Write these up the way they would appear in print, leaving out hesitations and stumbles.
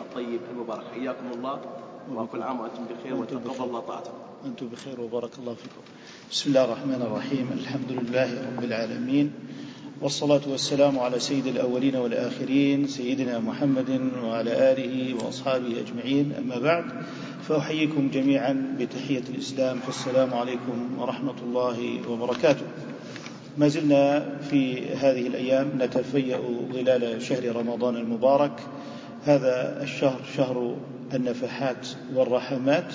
الطيب المبارك. حياكم الله وكل عام وأنتم بخير وتقبل الله طاعتكم. أنتم بخير وبارك الله فيكم. بسم الله الرحمن الرحيم. الحمد لله رب العالمين، والصلاة والسلام على سيد الأولين والآخرين سيدنا محمد وعلى آله وأصحابه أجمعين. أما بعد، فأحييكم جميعا بتحية الإسلام، فالسلام عليكم ورحمة الله وبركاته. ما زلنا في هذه الأيام نتفيأ ظلال شهر رمضان المبارك. هذا الشهر شهر النفحات والرحمات،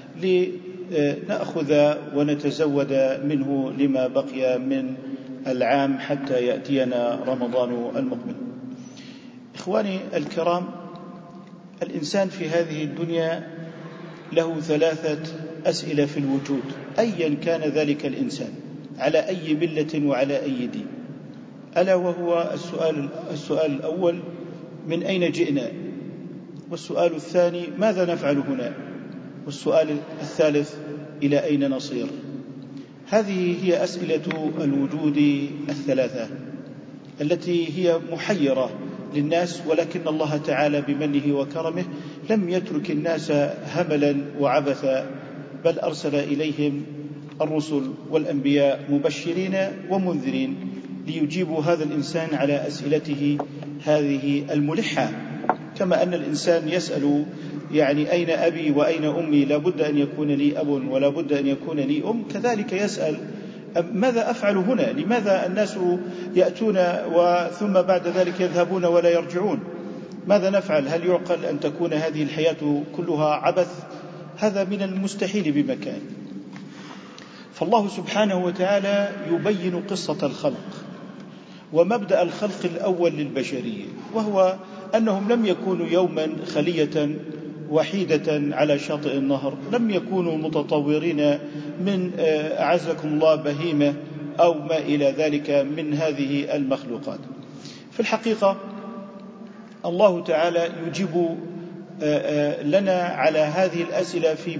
لنأخذ ونتزود منه لما بقي من العام حتى يأتينا رمضان المقبل. إخواني الكرام، الإنسان في هذه الدنيا له 3 أسئلة في الوجود، أيا كان ذلك الإنسان، على أي ملة وعلى أي دين. ألا وهو السؤال الأول: من أين جئنا؟ والسؤال الثاني: ماذا نفعل هنا؟ والسؤال الثالث: إلى أين نصير؟ هذه هي أسئلة الوجود 3 التي هي محيرة للناس، ولكن الله تعالى بمنه وكرمه لم يترك الناس هملا وعبثا، بل أرسل إليهم الرسل والأنبياء مبشرين ومنذرين ليجيبوا هذا الإنسان على أسئلته هذه الملحة. كما أن الإنسان يسأل أين أبي وأين أمي، لا بد أن يكون لي أب ولا بد أن يكون لي أم، كذلك يسأل ماذا أفعل هنا؟ لماذا الناس يأتون ثم بعد ذلك يذهبون ولا يرجعون؟ ماذا نفعل؟ هل يعقل أن تكون هذه الحياة كلها عبث؟ هذا من المستحيل بمكان. فالله سبحانه وتعالى يبين قصة الخلق ومبدأ الخلق الأول للبشرية، وهو أنهم لم يكونوا يوما خلية وحيدة على شاطئ النهر، لم يكونوا متطورين من أعزكم الله بهيمة أو ما إلى ذلك من هذه المخلوقات. في الحقيقة الله تعالى يجيب لنا على هذه الأسئلة في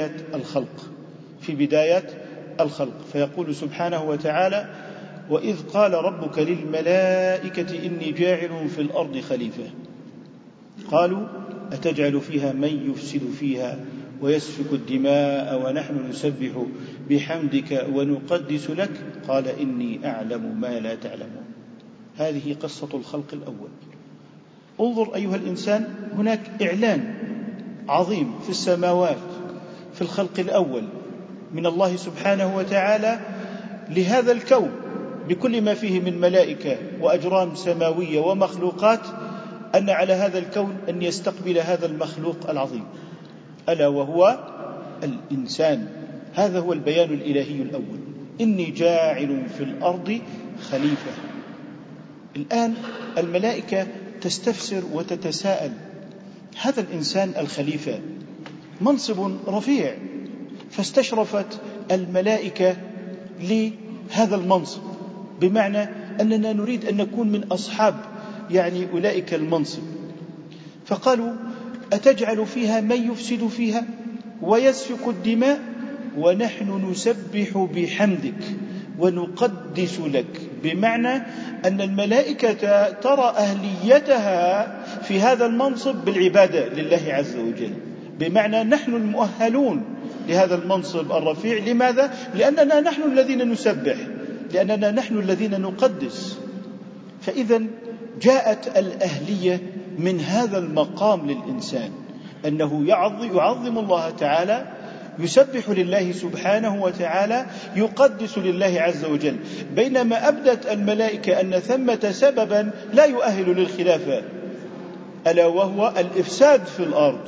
بداية الخلق، فيقول سبحانه وتعالى: وإذ قال ربك للملائكة إني جاعل في الأرض خليفة قالوا أتجعل فيها من يفسد فيها ويسفك الدماء ونحن نسبح بحمدك ونقدس لك قال إني أعلم ما لا تعلمون. هذه قصة الخلق الأول. انظر أيها الإنسان، هناك إعلان عظيم في السماوات في الخلق الأول من الله سبحانه وتعالى لهذا الكون بكل ما فيه من ملائكة وأجرام سماوية ومخلوقات، أن على هذا الكون أن يستقبل هذا المخلوق العظيم ألا وهو الإنسان. هذا هو البيان الإلهي الأول: إني جاعل في الأرض خليفة. الآن الملائكة تستفسر وتتساءل: هذا الإنسان الخليفة منصب رفيع، فاستشرفت الملائكة لهذا المنصب، بمعنى أننا نريد أن نكون من أصحاب أولئك المنصب. فقالوا أتجعل فيها من يفسد فيها ويسفك الدماء ونحن نسبح بحمدك ونقدس لك، بمعنى أن الملائكة ترى أهليتها في هذا المنصب بالعبادة لله عز وجل، بمعنى نحن المؤهلون لهذا المنصب الرفيع. لماذا؟ لأننا نحن الذين نسبح، لأننا نحن الذين نقدس. فإذا جاءت الأهلية من هذا المقام للإنسان، أنه يعظم الله تعالى، يسبح لله سبحانه وتعالى، يقدس لله عز وجل. بينما أبدت الملائكة أن ثمة سببا لا يؤهل للخلافة، ألا وهو الإفساد في الأرض،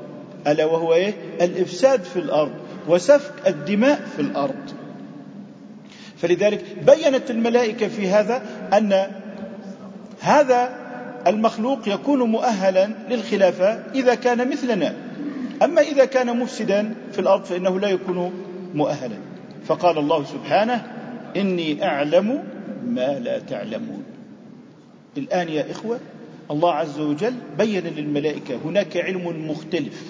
الإفساد في الأرض وسفك الدماء في الأرض. فلذلك بيّنت الملائكة في هذا أن هذا المخلوق يكون مؤهلا للخلافة إذا كان مثلنا، أما إذا كان مفسدا في الأرض فإنه لا يكون مؤهلا. فقال الله سبحانه: إني أعلم ما لا تعلمون. الآن يا إخوة، الله عز وجل بيّن للملائكة هناك علم مختلف،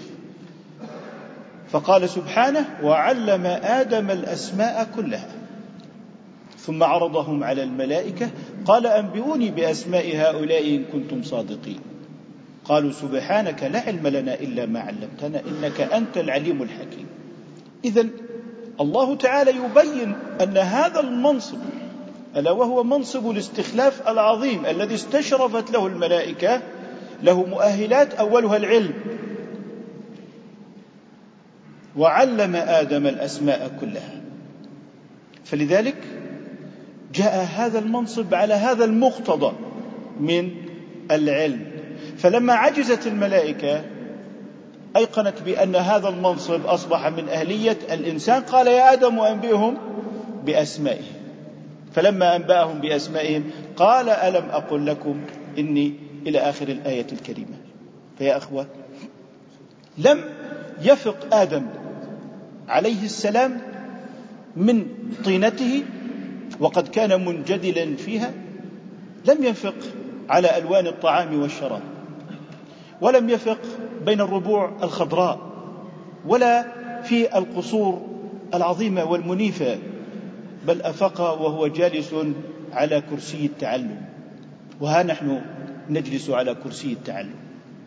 فقال سبحانه: وعلم آدم الأسماء كلها ثم عرضهم على الملائكة قال أنبئوني بأسماء هؤلاء إن كنتم صادقين. قالوا سبحانك لا علم لنا إلا ما علمتنا إنك أنت العليم الحكيم. إذن الله تعالى يبين أن هذا المنصب ألا وهو منصب الاستخلاف العظيم الذي استشرفت له الملائكة له مؤهلات أولها العلم، وعلم آدم الأسماء كلها، فلذلك جاء هذا المنصب على هذا المقتضى من العلم. فلما عجزت الملائكة أيقنت بأن هذا المنصب أصبح من أهلية الإنسان، قال يا آدم أنبئهم بأسمائهم. فلما أنبأهم بأسمائهم قال ألم أقل لكم إني إلى آخر الآية الكريمة. فيا أخوة، لم يفق آدم عليه السلام من طينته وقد كان منجدلا فيها، لم يفق على ألوان الطعام والشراب، ولم يفق بين الربوع الخضراء، ولا في القصور العظيمة والمنيفة، بل أفق وهو جالس على كرسي التعلم. وها نحن نجلس على كرسي التعلم،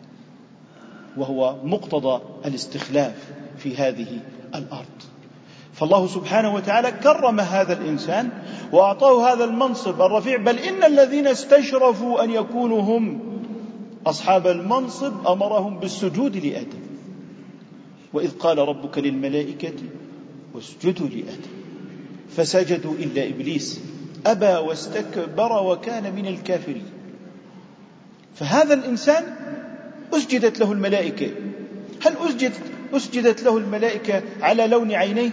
وهو مقتضى الاستخلاف في هذه الأرض. فالله سبحانه وتعالى كرم هذا الإنسان وأعطاه هذا المنصب الرفيع، بل إن الذين استشرفوا أن يكونوا هم أصحاب المنصب أمرهم بالسجود لآدم. وإذ قال ربك للملائكة واسجدوا لآدم فسجدوا إلا إبليس أبى واستكبر وكان من الكافرين. فهذا الإنسان أسجدت له الملائكة. هل أسجدت له الملائكة على لون عينيه،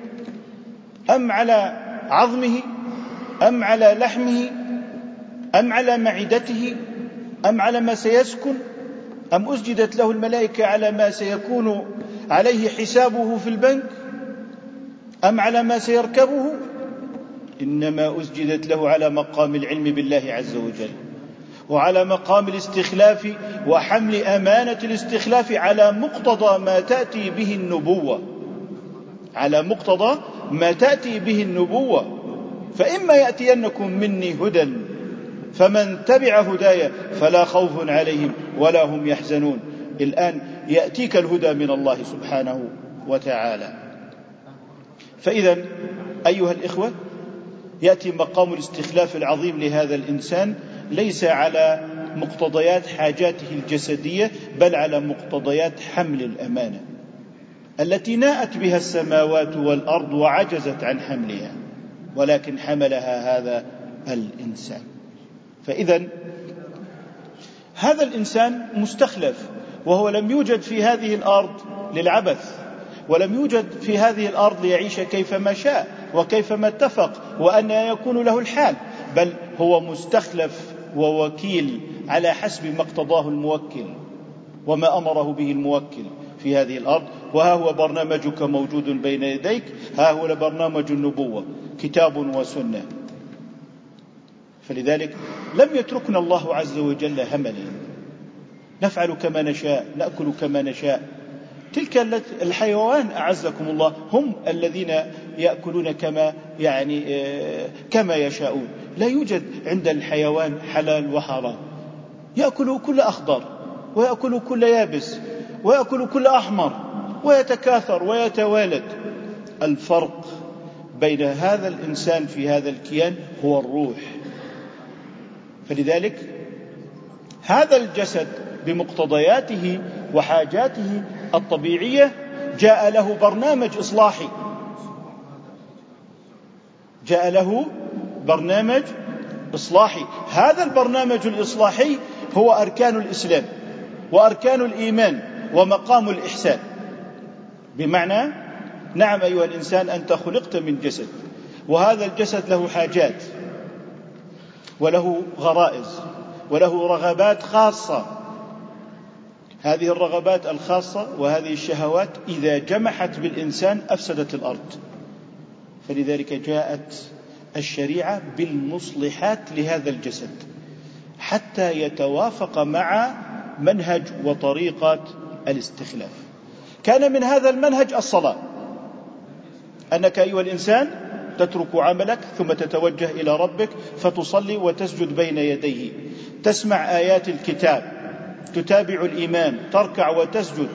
أم على عظمه، أم على لحمه، أم على معدته، أم على ما سيسكن، أم أسجدت له الملائكة على ما سيكون عليه حسابه في البنك، أم على ما سيركبه؟ إنما أسجدت له على مقام العلم بالله عز وجل، وعلى مقام الاستخلاف وحمل أمانة الاستخلاف على مقتضى ما تأتي به النبوة، على مقتضى ما تأتي به النبوة. فإما يأتينكم مني هدى فمن تبع هدايا فلا خوف عليهم ولا هم يحزنون. الآن يأتيك الهدى من الله سبحانه وتعالى. فإذا أيها الإخوة، يأتي مقام الاستخلاف العظيم لهذا الإنسان ليس على مقتضيات حاجاته الجسدية، بل على مقتضيات حمل الأمانة التي ناءت بها السماوات والأرض وعجزت عن حملها، ولكن حملها هذا الإنسان. فإذا هذا الإنسان مستخلف، وهو لم يوجد في هذه الأرض للعبث، ولم يوجد في هذه الأرض ليعيش كيفما شاء وكيفما اتفق وأن يكون له الحال، بل هو مستخلف ووكيل على حسب ما اقتضاه الموكل وما أمره به الموكل في هذه الأرض. وها هو برنامجك موجود بين يديك، ها هو برنامج النبوة، كتاب وسنة. فلذلك لم يتركنا الله عز وجل هملا، نفعل كما نشاء، نأكل كما نشاء. تلك الحيوان أعزكم الله هم الذين يأكلون كما يشاءون. لا يوجد عند الحيوان حلال وحرام، يأكل كل أخضر ويأكل كل يابس ويأكل كل أحمر ويتكاثر ويتوالد. الفرق بين هذا الإنسان في هذا الكيان هو الروح. فلذلك هذا الجسد بمقتضياته وحاجاته الطبيعية جاء له برنامج إصلاحي، جاء له برنامج إصلاحي. هذا البرنامج الإصلاحي هو أركان الإسلام وأركان الإيمان ومقام الإحسان. بمعنى نعم أيها الإنسان، أنت خلقت من جسد، وهذا الجسد له حاجات وله غرائز وله رغبات خاصة. هذه الرغبات الخاصة وهذه الشهوات إذا جمحت بالإنسان أفسدت الأرض. فلذلك جاءت الشريعة بالمصلحات لهذا الجسد حتى يتوافق مع منهج وطريقة الاستخلاف. كان من هذا المنهج الصلاة، أنك أيها الإنسان تترك عملك ثم تتوجه إلى ربك فتصلي وتسجد بين يديه، تسمع آيات الكتاب تتابع الإمام، تركع وتسجد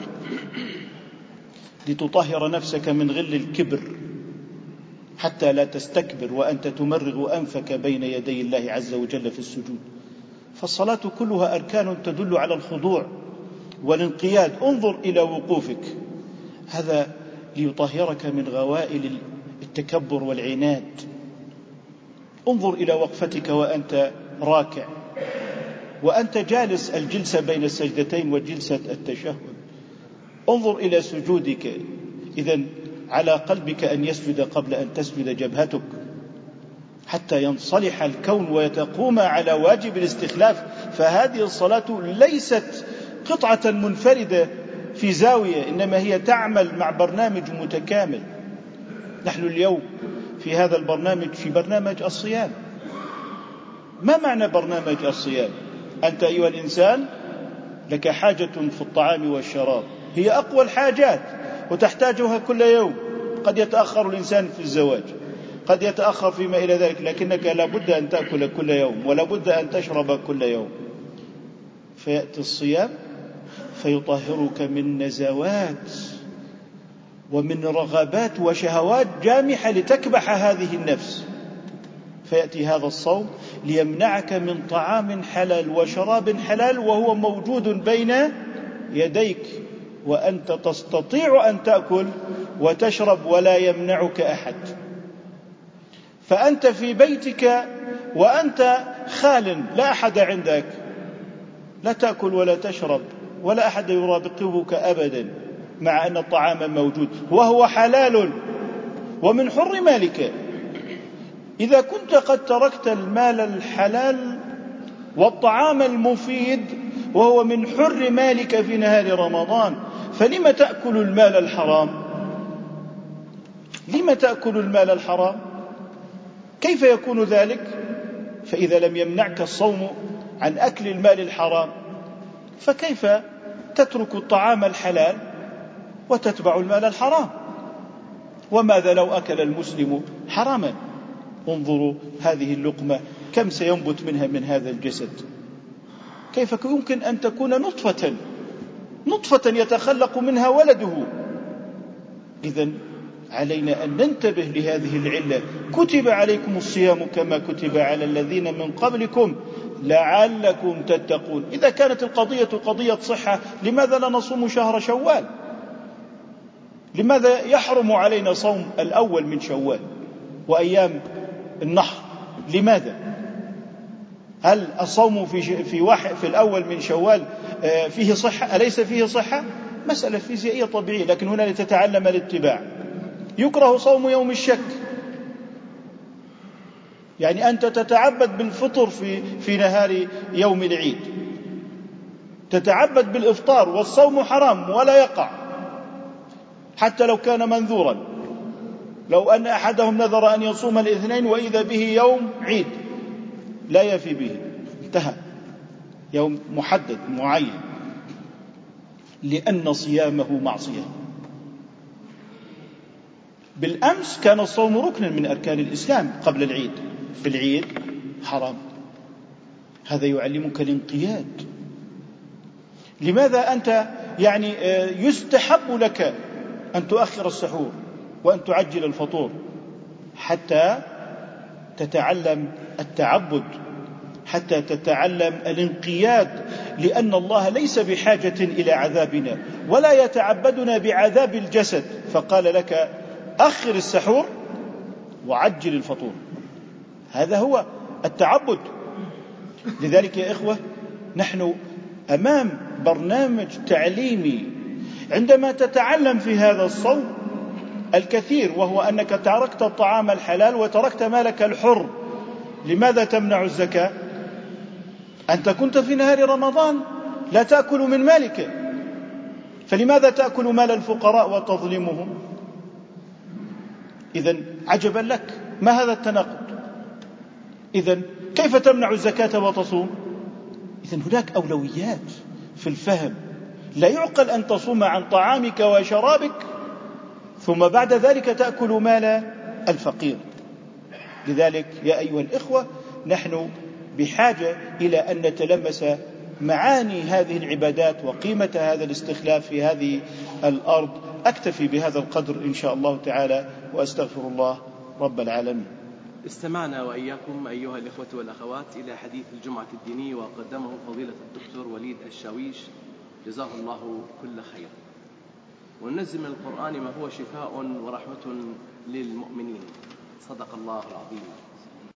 لتطهر نفسك من غل الكبر حتى لا تستكبر وأنت تمرغ أنفك بين يدي الله عز وجل في السجود. فالصلاة كلها أركان تدل على الخضوع والانقياد. انظر إلى وقوفك، هذا ليطهرك من غوائل التكبر والعناد. انظر إلى وقفتك وأنت راكع، وأنت جالس الجلسة بين السجدتين وجلسة التشهد. انظر إلى سجودك، إذن على قلبك أن يسجد قبل أن تسجد جبهتك حتى ينصلح الكون ويتقوم على واجب الاستخلاف. فهذه الصلاة ليست قطعة منفردة في زاوية، إنما هي تعمل مع برنامج متكامل. نحن اليوم في هذا البرنامج في برنامج الصيام. ما معنى برنامج الصيام؟ أنت أيها الإنسان لك حاجة في الطعام والشراب، هي أقوى الحاجات وتحتاجها كل يوم. قد يتأخر الإنسان في الزواج، قد يتأخر فيما إلى ذلك، لكنك لابد أن تأكل كل يوم ولابد أن تشرب كل يوم. فيأتي الصيام فيطهرك من نزوات ومن رغبات وشهوات جامحة لتكبح هذه النفس. فيأتي هذا الصوم ليمنعك من طعام حلال وشراب حلال وهو موجود بين يديك، وأنت تستطيع أن تأكل وتشرب ولا يمنعك أحد. فأنت في بيتك وأنت خال، لا أحد عندك، لا تأكل ولا تشرب ولا أحد يراقبك أبدا، مع أن الطعام موجود وهو حلال ومن حر مالك. إذا كنت قد تركت المال الحلال والطعام المفيد وهو من حر مالك في نهار رمضان، فلم تأكل المال الحرام؟ لم تأكل المال الحرام؟ كيف يكون ذلك؟ فإذا لم يمنعك الصوم عن أكل المال الحرام، فكيف تترك الطعام الحلال وتتبع المال الحرام؟ وماذا لو أكل المسلم حراما؟ انظروا هذه اللقمة كم سينبت منها من هذا الجسد. كيف يمكن أن تكون نطفة يتخلق منها ولده؟ إذن علينا أن ننتبه لهذه العلة. كتب عليكم الصيام كما كتب على الذين من قبلكم لعلكم تتقون. إذا كانت القضية قضية صحة، لماذا لا نصوم شهر شوال؟ لماذا يحرم علينا صوم الأول من شوال وأيام النحر؟ لماذا؟ هل الصوم في الأول من شوال فيه صحة؟ أليس فيه صحة؟ مسألة فيزيائية طبيعية، لكن هنا لتتعلم الاتباع. يكره صوم يوم الشك، يعني أنت تتعبد بالفطر في نهار يوم العيد، تتعبد بالإفطار والصوم حرام ولا يقع حتى لو كان منذورا. لو أن أحدهم نذر أن يصوم الاثنين وإذا به يوم عيد لا يفي به، انتهى، يوم محدد معين، لأن صيامه معصية. بالأمس كان الصوم ركن من أركان الإسلام قبل العيد، في العيد حرام. هذا يعلمك الانقياد. لماذا أنت يستحب لك أن تؤخر السحور وأن تعجل الفطور؟ حتى تتعلم التعبد، حتى تتعلم الانقياد، لأن الله ليس بحاجة إلى عذابنا ولا يتعبدنا بعذاب الجسد، فقال لك أخر السحور وعجل الفطور. هذا هو التعبد. لذلك يا إخوة نحن أمام برنامج تعليمي. عندما تتعلم في هذا الصوم الكثير، وهو أنك تركت الطعام الحلال وتركت مالك الحر، لماذا تمنع الزكاة؟ أنت كنت في نهار رمضان لا تأكل من مالك، فلماذا تأكل مال الفقراء وتظلمهم؟ إذن عجبا لك، ما هذا التناقض؟ إذن كيف تمنع الزكاة وتصوم؟ إذن هناك أولويات في الفهم. لا يعقل أن تصوم عن طعامك وشرابك ثم بعد ذلك تأكل مال الفقير. لذلك يا أيها الإخوة نحن بحاجة إلى أن نتلمس معاني هذه العبادات وقيمة هذا الاستخلاف في هذه الأرض. أكتفي بهذا القدر إن شاء الله تعالى، وأستغفر الله رب العالمين. استمعنا وإياكم أيها الإخوة والأخوات إلى حديث الجمعة الديني، وقدمه فضيلة الدكتور وليد الشاويش جزاه الله كل خير. وننزل من القرآن ما هو شفاء ورحمة للمؤمنين. صدق الله العظيم.